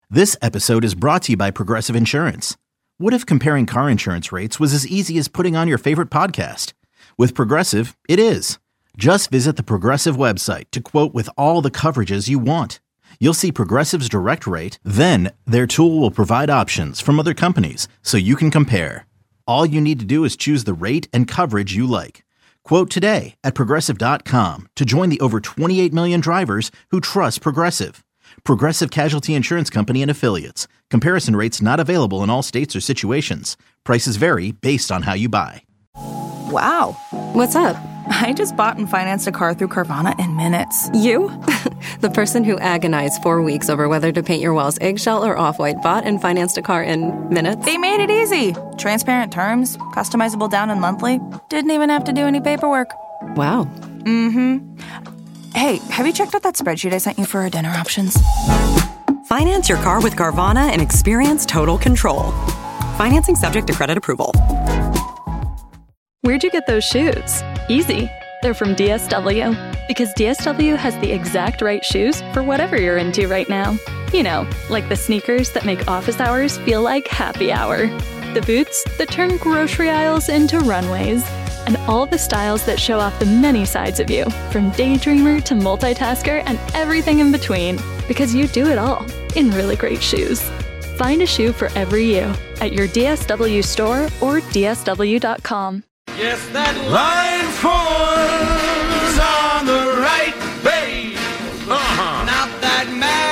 This episode is brought to you by Progressive Insurance. What if comparing car insurance rates was as easy as putting on your favorite podcast? With Progressive, it is. Just visit the Progressive website to quote with all the coverages you want. You'll see Progressive's direct rate, then their tool will provide options from other companies so you can compare. All you need to do is choose the rate and coverage you like. Quote today at Progressive.com to join the over 28 million drivers who trust Progressive. Progressive Casualty Insurance Company and Affiliates. Comparison rates not available in all states or situations. Prices vary based on how you buy. Wow. What's up? I just bought and financed a car through Carvana in minutes. You? The person who agonized 4 weeks over whether to paint your walls eggshell or off-white bought and financed a car in minutes? They made it easy. Transparent terms, customizable down and monthly. Didn't even have to do any paperwork. Wow. Mm-hmm. Hey, have you checked out that spreadsheet I sent you for our dinner options? Finance your car with Carvana and experience total control. Financing subject to credit approval. Where'd you get those shoes? Easy. They're from DSW. Because DSW has the exact right shoes for whatever you're into right now. You know, like the sneakers that make office hours feel like happy hour. The boots that turn grocery aisles into runways. And all the styles that show off the many sides of you, from daydreamer to multitasker and everything in between. Because you do it all in really great shoes. Find a shoe for every you at your DSW store or DSW.com. Yes, that line falls on the right, babe. Not that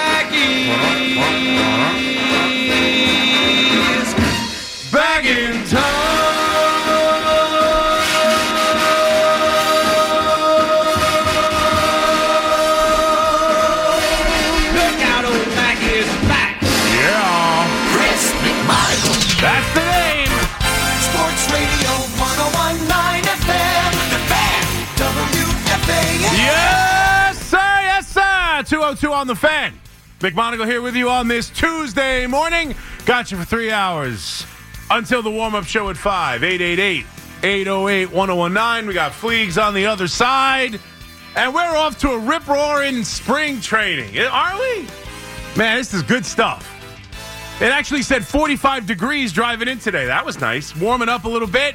Maggie's back in town. Look out, old Maggie is back. Yeah. Chris McMichael. That's the name. Sports Radio 101.9 FM. The Fan. WFAN. Yes, sir. Yes, sir. 202 on the Fan. McMonagle here with you on this Tuesday morning. Got you for 3 hours until the warm-up show at 5. 888-808-1019. We got Fleegs on the other side. And we're off to a rip-roaring spring training. Are we? Man, this is good stuff. It actually said 45 degrees driving in today. That was nice. Warming up a little bit.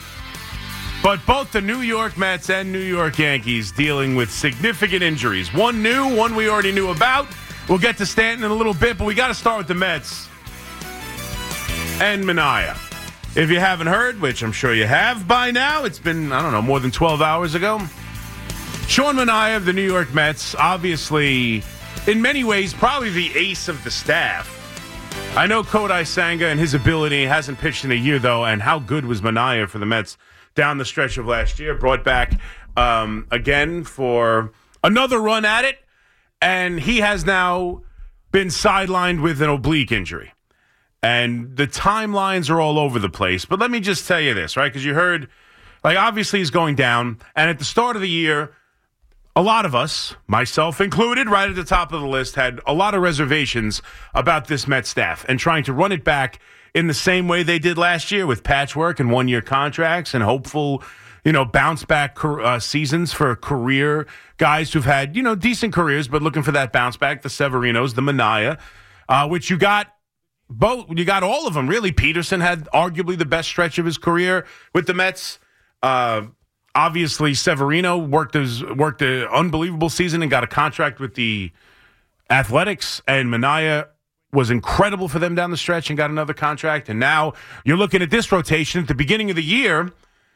But both the New York Mets and New York Yankees dealing with significant injuries. One new, one we already knew about. We'll get to Stanton in a little bit, but we got to start with the Mets and Manaea. If you haven't heard, which I'm sure you have by now, it's been, more than 12 hours ago. Sean Manaea of the New York Mets, obviously, in many ways, probably the ace of the staff. I know Kodai Senga and his ability hasn't pitched in a year, though, and how good was Manaea for the Mets down the stretch of last year. Brought back again for another run at it, and he has now been sidelined with an oblique injury. And the timelines are all over the place. But let me just tell you this, right? Because you heard, obviously he's going down, and at the start of the year, a lot of us, myself included, right at the top of the list, had a lot of reservations about this Met staff and trying to run it back in the same way they did last year with patchwork and one-year contracts and hopeful, bounce-back seasons for career guys who've had, decent careers but looking for that bounce-back, the Severinos, the Manaea, which you got both. You got all of them, really. Peterson had arguably the best stretch of his career with the Mets. Obviously, Severino worked an unbelievable season and got a contract with the Athletics, and Manaea was incredible for them down the stretch and got another contract. And now you're looking at this rotation at the beginning of the year.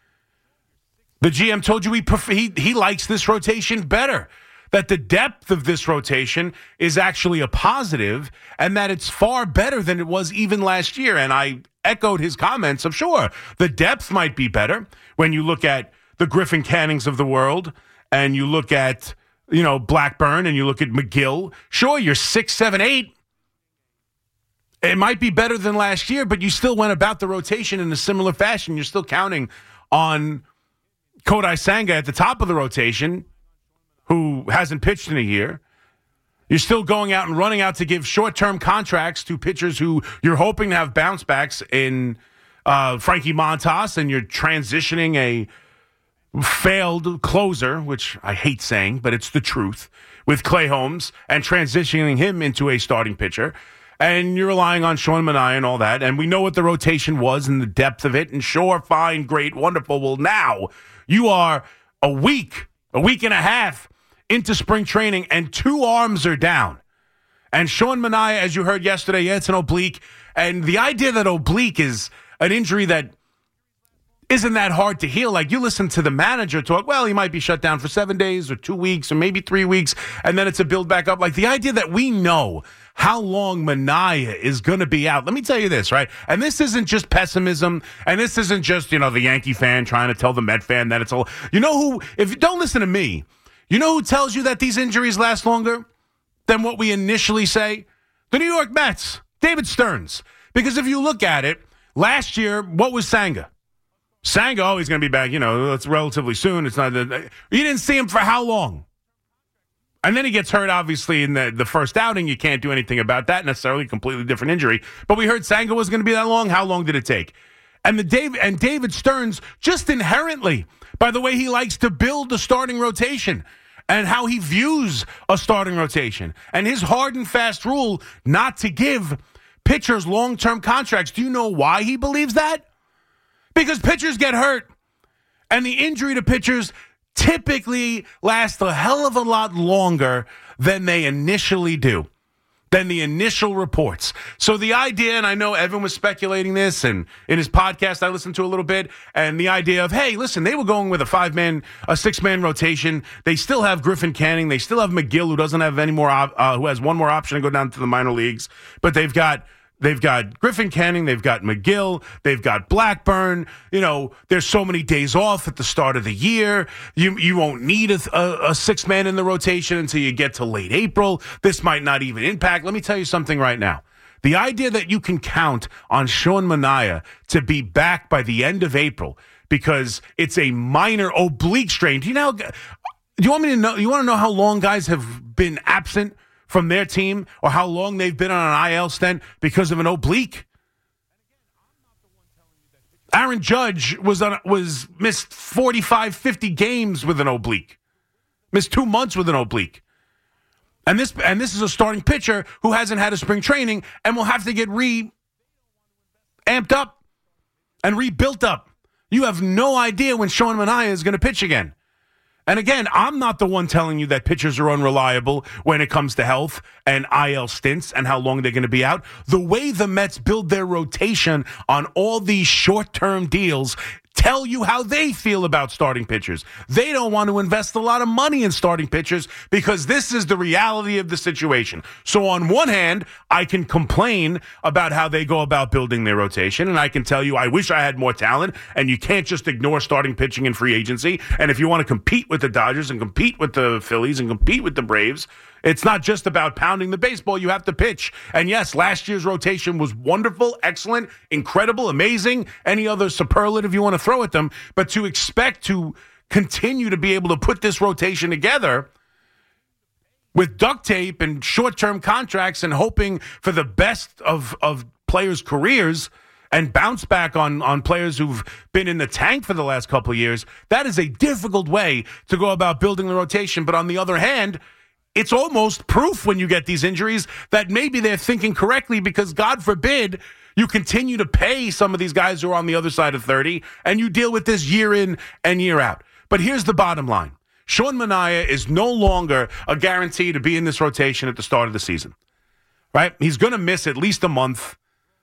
The GM told you he likes this rotation better, that the depth of this rotation is actually a positive and that it's far better than it was even last year. And I echoed his comments of, sure, the depth might be better when you look at the Griffin Cannings of the world, and you look at, Blackburn, and you look at McGill. Sure, you're 6, 7, 8. It might be better than last year, but you still went about the rotation in a similar fashion. You're still counting on Kodai Senga at the top of the rotation, who hasn't pitched in a year. You're still going out and running out to give short-term contracts to pitchers who you're hoping to have bounce backs in Frankie Montas, and you're transitioning a failed closer, which I hate saying, but it's the truth, with Clay Holmes, and transitioning him into a starting pitcher. and you're relying on Sean Manaea and all that, and we know what the rotation was and the depth of it, and sure, fine, great, wonderful. Well, now you are a week and a half into spring training, and 2 arms are down. And Sean Manaea, as you heard yesterday, yeah, it's an oblique, and the idea that oblique is an injury that isn't that hard to heal. Like, you listen to the manager talk, well, he might be shut down for 7 days or 2 weeks or maybe 3 weeks, and then it's a build back up. Like, the idea that we know how long Manaea is going to be out. Let me tell you this, right? And this isn't just pessimism, and this isn't just, the Yankee fan trying to tell the Met fan that it's all. You know who, if you don't listen to me, you know who tells you that these injuries last longer than what we initially say? The New York Mets, David Stearns. Because if you look at it, last year, what was Senga? Senga, he's going to be back, it's relatively soon. It's not. You didn't see him for how long? And then he gets hurt, obviously, in the first outing. You can't do anything about that necessarily, completely different injury. But we heard Senga was going to be that long. How long did it take? And David Stearns, just inherently, by the way he likes to build the starting rotation and how he views a starting rotation and his hard and fast rule not to give pitchers long-term contracts. Do you know why he believes that? Because pitchers get hurt, and the injury to pitchers typically lasts a hell of a lot longer than they initially do, than the initial reports. So the idea, and I know Evan was speculating this, and in his podcast I listened to a little bit, and the idea of, hey, listen, they were going with a 6-man rotation. They still have Griffin Canning. They still have McGill, who doesn't have any more, who has one more option to go down to the minor leagues. But they've got Griffin Canning, they've got McGill, they've got Blackburn. There's so many days off at the start of the year. You won't need a 6-man in the rotation until you get to late April. This might not even impact. Let me tell you something right now. The idea that you can count on Sean Manaea to be back by the end of April because it's a minor oblique strain. Do you want me to know? You want to know how long guys have been absent from their team, or how long they've been on an IL stent because of an oblique? Aaron Judge was missed 45, 50 games with an oblique. Missed 2 months with an oblique. And this is a starting pitcher who hasn't had a spring training and will have to get amped up and rebuilt up. You have no idea when Sean Manaea is going to pitch again. And again, I'm not the one telling you that pitchers are unreliable when it comes to health and IL stints and how long they're going to be out. The way the Mets build their rotation on all these short-term deals tell you how they feel about starting pitchers. They don't want to invest a lot of money in starting pitchers because this is the reality of the situation. So on one hand, I can complain about how they go about building their rotation, and I can tell you I wish I had more talent, and you can't just ignore starting pitching in free agency. And if you want to compete with the Dodgers and compete with the Phillies and compete with the Braves, it's not just about pounding the baseball. You have to pitch. And yes, last year's rotation was wonderful, excellent, incredible, amazing, any other superlative you want to throw at them. But to expect to continue to be able to put this rotation together with duct tape and short-term contracts and hoping for the best of players' careers and bounce back on players who've been in the tank for the last couple of years, that is a difficult way to go about building the rotation. But on the other hand, it's almost proof when you get these injuries that maybe they're thinking correctly, because God forbid you continue to pay some of these guys who are on the other side of 30 and you deal with this year in and year out. But here's the bottom line. Sean Manaea is no longer a guarantee to be in this rotation at the start of the season, right? He's going to miss at least a month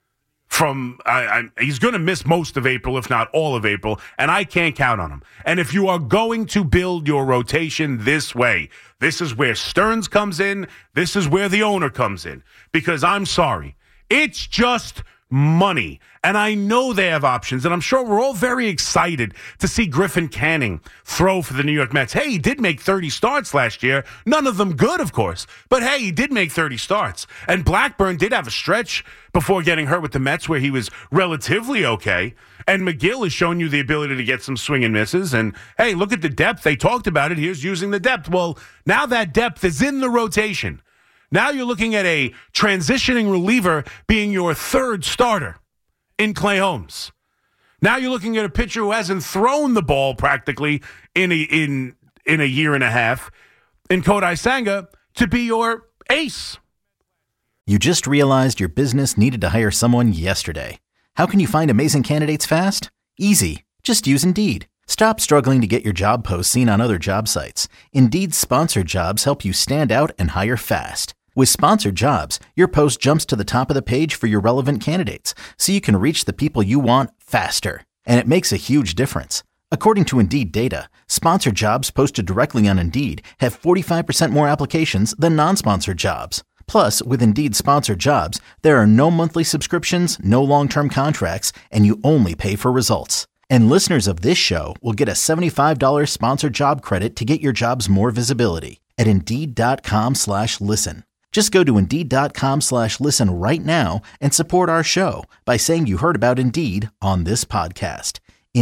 he's going to miss most of April, if not all of April, and I can't count on him. And if you are going to build your rotation this way, this is where Stearns comes in. This is where the owner comes in. Because I'm sorry, it's just money. And I know they have options, and I'm sure we're all very excited to see Griffin Canning throw for the New York Mets. Hey, he did make 30 starts last year. None of them good, of course. But hey, he did make 30 starts. And Blackburn did have a stretch before getting hurt with the Mets where he was relatively okay. And McGill has shown you the ability to get some swing and misses. And hey, look at the depth. They talked about it. Here's using the depth. Well, now that depth is in the rotation. Now you're looking at a transitioning reliever being your third starter in Clay Holmes. Now you're looking at a pitcher who hasn't thrown the ball practically in a year and a half in Kodai Senga to be your ace. You just realized your business needed to hire someone yesterday. How can you find amazing candidates fast? Easy. Just use Indeed. Stop struggling to get your job posts seen on other job sites. Indeed's sponsored jobs help you stand out and hire fast. With sponsored jobs, your post jumps to the top of the page for your relevant candidates, so you can reach the people you want faster. And it makes a huge difference. According to Indeed data, sponsored jobs posted directly on Indeed have 45% more applications than non-sponsored jobs. Plus, with Indeed sponsored jobs, there are no monthly subscriptions, no long-term contracts, and you only pay for results. And listeners of this show will get a $75 sponsored job credit to get your jobs more visibility at Indeed.com/listen. Just go to Indeed.com/listen right now and support our show by saying you heard about Indeed on this podcast.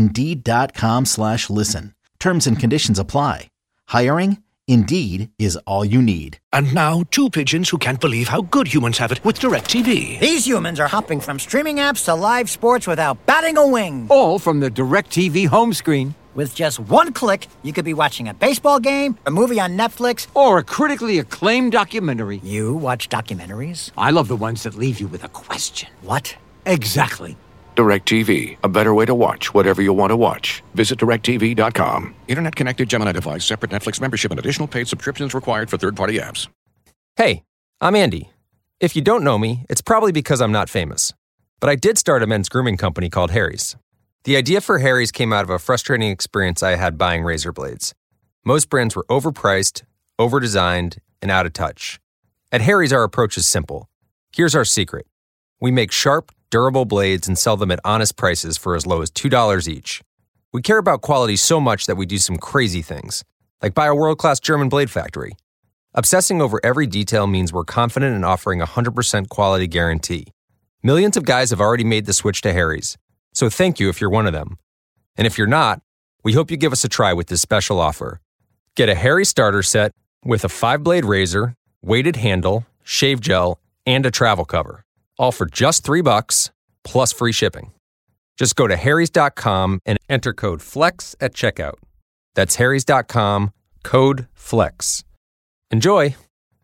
Indeed.com/listen. Terms and conditions apply. Hiring? Indeed is all you need. And now, two pigeons who can't believe how good humans have it with DirecTV. These humans are hopping from streaming apps to live sports without batting a wing. All from the DirecTV home screen. With just one click, you could be watching a baseball game, a movie on Netflix, or a critically acclaimed documentary. You watch documentaries? I love the ones that leave you with a question. What? Exactly. DirecTV, a better way to watch whatever you want to watch. Visit DirecTV.com. Internet connected Gemini device, separate Netflix membership, and additional paid subscriptions required for third-party apps. Hey, I'm Andy. If you don't know me, it's probably because I'm not famous. But I did start a men's grooming company called Harry's. The idea for Harry's came out of a frustrating experience I had buying razor blades. Most brands were overpriced, overdesigned, and out of touch. At Harry's, our approach is simple. Here's our secret. We make sharp, durable blades and sell them at honest prices for as low as $2 each. We care about quality so much that we do some crazy things, like buy a world-class German blade factory. Obsessing over every detail means we're confident in offering a 100% quality guarantee. Millions of guys have already made the switch to Harry's, so thank you if you're one of them. And if you're not, we hope you give us a try with this special offer. Get a Harry's starter set with a 5-blade razor, weighted handle, shave gel, and a travel cover. All for just $3 plus free shipping. Just go to harrys.com and enter code FLEX at checkout. That's harrys.com, code FLEX. Enjoy.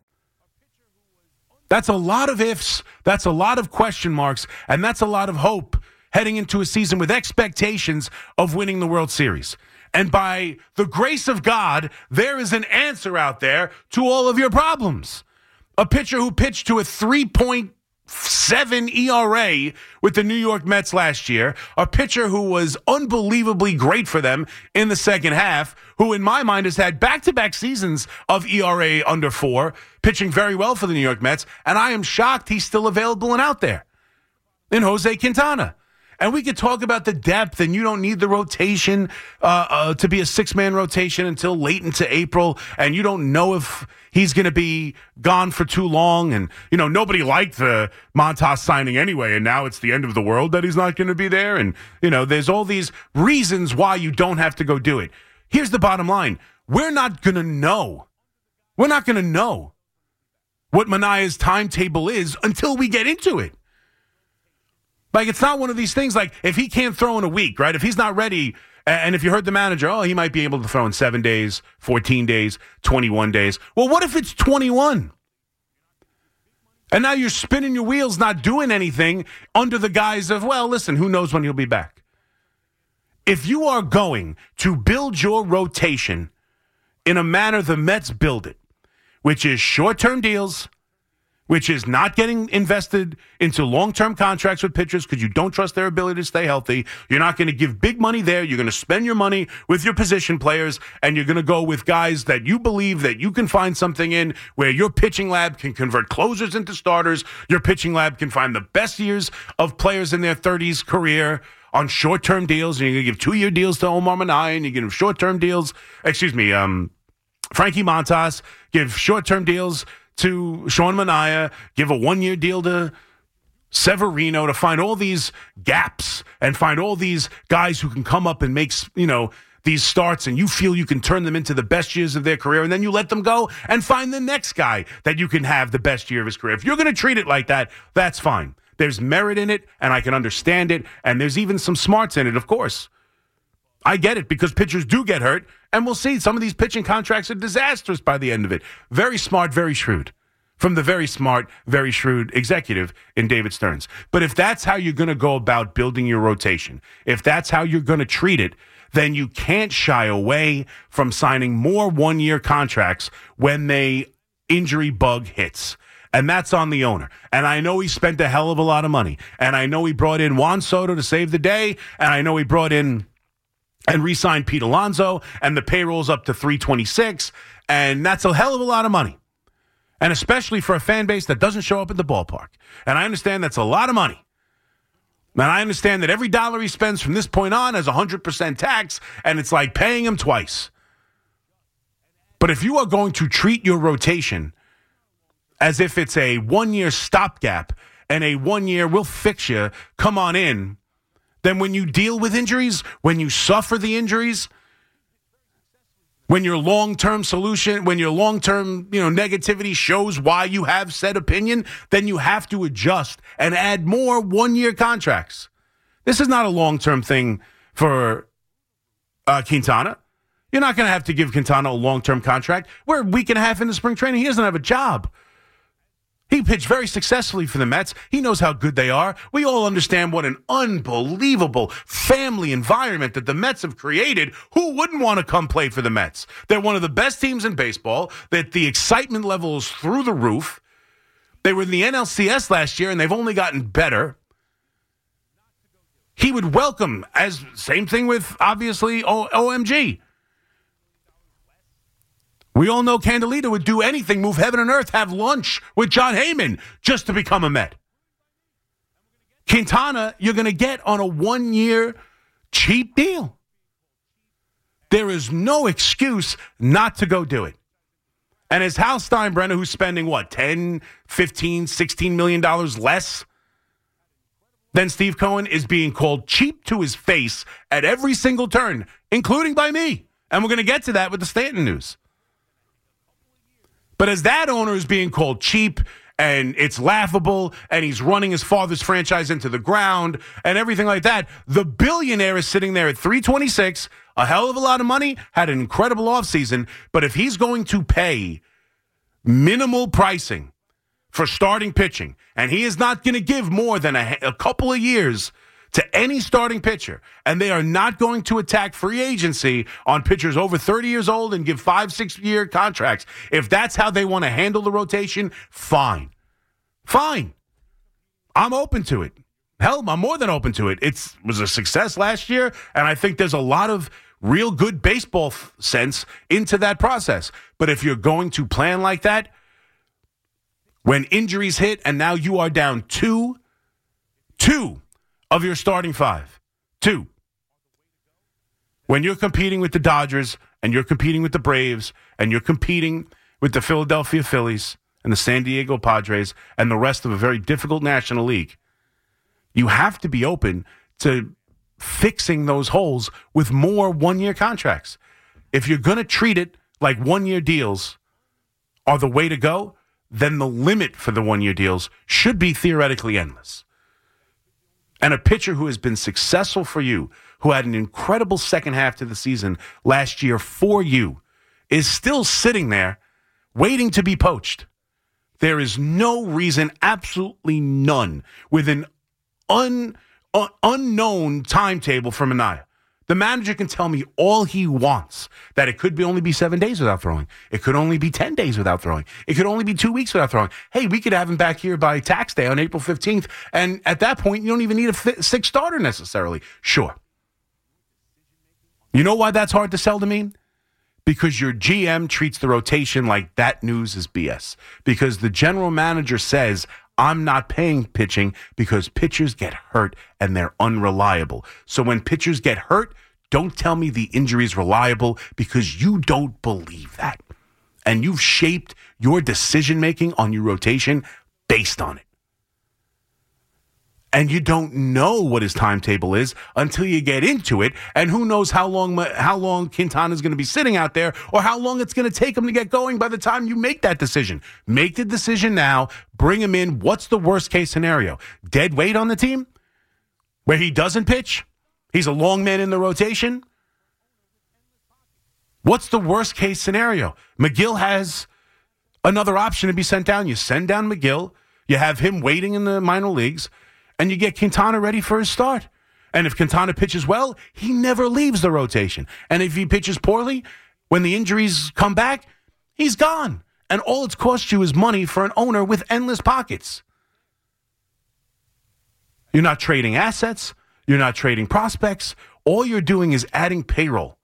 That's a lot of ifs, that's a lot of question marks, and that's a lot of hope heading into a season with expectations of winning the World Series. And by the grace of God, there is an answer out there to all of your problems. A pitcher who pitched to a 3.7 ERA with the New York Mets last year, a pitcher who was unbelievably great for them in the second half, who in my mind has had back-to-back seasons of ERA under 4, pitching very well for the New York Mets, and I am shocked he's still available and out there, in Jose Quintana. And we could talk about the depth, and you don't need the rotation to be a 6-man rotation until late into April, and you don't know if he's going to be gone for too long. And, you know, nobody liked the Montas signing anyway, and now it's the end of the world that he's not going to be there. And, you know, there's all these reasons why you don't have to go do it. Here's the bottom line. We're not going to know. We're not going to know what Manaea's timetable is until we get into it. Like, it's not one of these things like if he can't throw in a week, right? If he's not ready, and if you heard the manager, he might be able to throw in 7 days, 14 days, 21 days. Well, what if it's 21? And now you're spinning your wheels, not doing anything under the guise of, well, listen, who knows when he'll be back? If you are going to build your rotation in a manner the Mets build it, which is short-term deals, which is not getting invested into long-term contracts with pitchers because you don't trust their ability to stay healthy. You're not going to give big money there. You're going to spend your money with your position players, and you're going to go with guys that you believe that you can find something in where your pitching lab can convert closers into starters. Your pitching lab can find the best years of players in their 30s career on short-term deals, and you're going to give 2-year deals to Omar Minaya, and you give short-term deals, Frankie Montas, give short-term deals to Sean Manaea, give a 1-year deal to Severino to find all these gaps and find all these guys who can come up and make, these starts, and you feel you can turn them into the best years of their career, and then you let them go and find the next guy that you can have the best year of his career. If you're going to treat it like that, that's fine. There's merit in it, and I can understand it, and there's even some smarts in it, of course. I get it, because pitchers do get hurt, and we'll see. Some of these pitching contracts are disastrous by the end of it. Very smart, very shrewd. from the very smart, very shrewd executive in David Stearns. But if that's how you're going to go about building your rotation, if that's how you're going to treat it, then you can't shy away from signing more one-year contracts when the injury bug hits. And that's on the owner. And I know he spent a hell of a lot of money. And I know he brought in Juan Soto to save the day. And I know he brought in and re-signed Pete Alonso. And the payroll's up to $326. And that's a hell of a lot of money. And especially for a fan base that doesn't show up at the ballpark. And I understand that's a lot of money. And I understand that every dollar he spends from this point on has 100% tax, and it's like paying him twice. But if you are going to treat your rotation as if it's a one-year stopgap and a one-year, we'll fix you, come on in, then when you deal with injuries, when you suffer the injuries, when your long-term solution, when your long-term, negativity shows why you have said opinion, then you have to adjust and add more one-year contracts. This is not a long-term thing for Quintana. You're not going to have to give Quintana a long-term contract. We're a week and a half into spring training. He doesn't have a job. He pitched very successfully for the Mets. He knows how good they are. We all understand what an unbelievable family environment that the Mets have created. Who wouldn't want to come play for the Mets? They're one of the best teams in baseball, that the excitement level is through the roof. They were in the NLCS last year, and they've only gotten better. He would welcome, as same thing with, obviously, OMG. We all know Candelita would do anything, move heaven and earth, have lunch with John Heyman just to become a Met. Quintana, you're going to get on a one-year cheap deal. There is no excuse not to go do it. And as Hal Steinbrenner, who's spending, $10, $15, $16 million less than Steve Cohen, is being called cheap to his face at every single turn, including by me. And we're going to get to that with the Stanton news. But as that owner is being called cheap, and it's laughable, and he's running his father's franchise into the ground, and everything like that, the billionaire is sitting there at $326, a hell of a lot of money, had an incredible offseason, but if he's going to pay minimal pricing for starting pitching, and he is not going to give more than a couple of years to any starting pitcher, and they are not going to attack free agency on pitchers over 30 years old and give 5-6-year contracts. If that's how they want to handle the rotation, fine. Fine. I'm open to it. Hell, I'm more than open to it. It was a success last year, and I think there's a lot of real good baseball sense into that process. But if you're going to plan like that, when injuries hit and now you are down two of your starting five. 2. When you're competing with the Dodgers and you're competing with the Braves and you're competing with the Philadelphia Phillies and the San Diego Padres and the rest of a very difficult National League, you have to be open to fixing those holes with more one-year contracts. If you're going to treat it like one-year deals are the way to go, then the limit for the one-year deals should be theoretically endless. And a pitcher who has been successful for you, who had an incredible second half to the season last year for you, is still sitting there waiting to be poached. There is no reason, absolutely none, with an unknown timetable for Minaya. The manager can tell me all he wants, that it could only be 7 days without throwing. It could only be 10 days without throwing. It could only be 2 weeks without throwing. Hey, we could have him back here by tax day on April 15th, and at that point, you don't even need a sixth starter necessarily. Sure. You know why that's hard to sell to me? Because your GM treats the rotation like that news is BS. Because the general manager says, I'm not paying pitching because pitchers get hurt and they're unreliable. So when pitchers get hurt, don't tell me the injury is reliable because you don't believe that. And you've shaped your decision-making on your rotation based on it. And you don't know what his timetable is until you get into it. And who knows how long Quintana is going to be sitting out there or how long it's going to take him to get going by the time you make that decision. Make the decision now. Bring him in. What's the worst case scenario? Dead weight on the team? Where he doesn't pitch? He's a long man in the rotation? What's the worst case scenario? McGill has another option to be sent down. You send down McGill, you have him waiting in the minor leagues, and you get Quintana ready for his start. And if Quintana pitches well, he never leaves the rotation. And if he pitches poorly, when the injuries come back, he's gone. And all it's cost you is money for an owner with endless pockets. You're not trading assets. You're not trading prospects. All you're doing is adding payroll.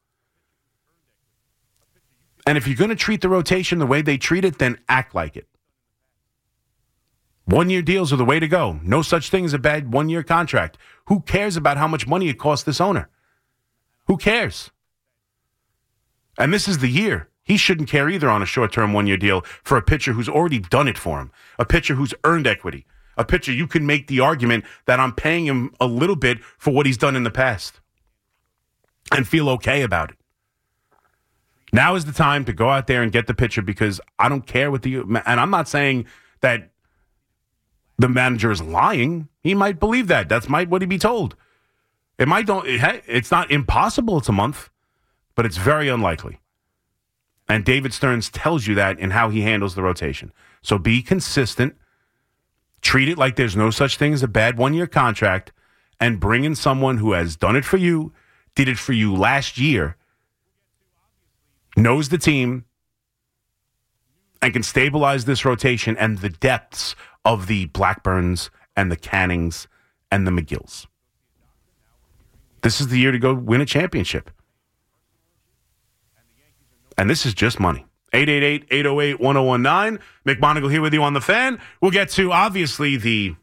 And if you're going to treat the rotation the way they treat it, then act like it. 1-year deals are the way to go. No such thing as a bad 1-year contract. Who cares about how much money it costs this owner? Who cares? And this is the year. He shouldn't care either on a short-term 1-year deal for a pitcher who's already done it for him, a pitcher who's earned equity, a pitcher you can make the argument that I'm paying him a little bit for what he's done in the past and feel okay about it. Now is the time to go out there and get the pitcher, because I don't care what and I'm not saying that the manager is lying. He might believe that. That's what he'd be told. It's not impossible it's a month, but it's very unlikely. And David Stearns tells you that in how he handles the rotation. So be consistent. Treat it like there's no such thing as a bad 1-year contract, and bring in someone who has done it for you, did it for you last year, knows the team, and can stabilize this rotation and the depths of the Blackburns and the Cannings and the McGills. This is the year to go win a championship. And this is just money. 888-808-1019. Mick Monagle here with you on The Fan. We'll get to, obviously, the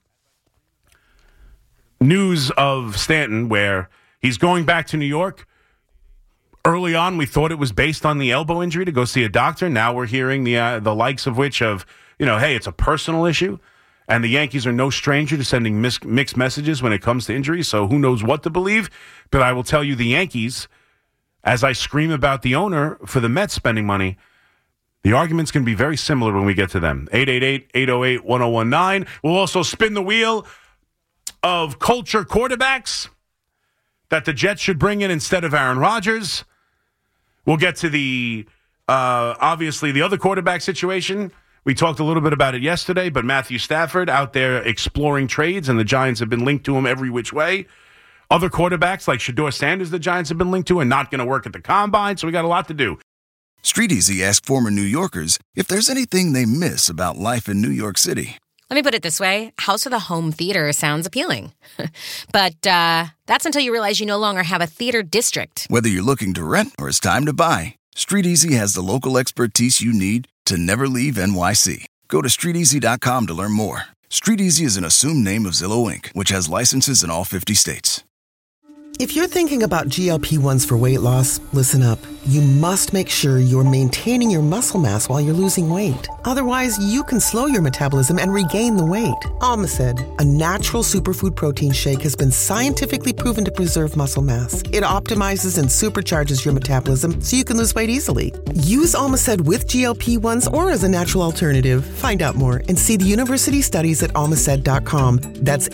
news of Stanton, where he's going back to New York. Early on, we thought it was based on the elbow injury to go see a doctor. Now we're hearing the likes of which of, hey, it's a personal issue. And the Yankees are no stranger to sending mixed messages when it comes to injuries, so who knows what to believe. But I will tell you, the Yankees, as I scream about the owner for the Mets spending money, the argument's going to be very similar when we get to them. 888-808-1019. We'll also spin the wheel of culture quarterbacks that the Jets should bring in instead of Aaron Rodgers. We'll get to the, obviously, the other quarterback situation. We talked a little bit about it yesterday, but Matthew Stafford out there exploring trades, and the Giants have been linked to him every which way. Other quarterbacks like Shedeur Sanders, the Giants have been linked to, and not going to work at the Combine, so we got a lot to do. Street Easy asked former New Yorkers if there's anything they miss about life in New York City. Let me put it this way. House of the Home Theater sounds appealing. But that's until you realize you no longer have a theater district. Whether you're looking to rent or it's time to buy, Street Easy has the local expertise you need to never leave NYC. Go to StreetEasy.com to learn more. Street Easy is an assumed name of Zillow Inc., which has licenses in all 50 states. If you're thinking about GLP-1s for weight loss, listen up. You must make sure you're maintaining your muscle mass while you're losing weight. Otherwise, you can slow your metabolism and regain the weight. Almacid, a natural superfood protein shake, has been scientifically proven to preserve muscle mass. It optimizes and supercharges your metabolism so you can lose weight easily. Use Almacid with GLP-1s or as a natural alternative. Find out more and see the university studies at almacid.com. That's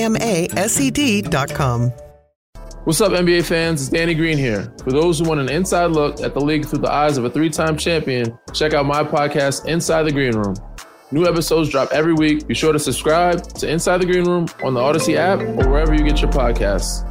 ALMASED.com. What's up, NBA fans? It's Danny Green here. For those who want an inside look at the league through the eyes of a 3-time champion, check out my podcast, Inside the Green Room. New episodes drop every week. Be sure to subscribe to Inside the Green Room on the Odyssey app or wherever you get your podcasts.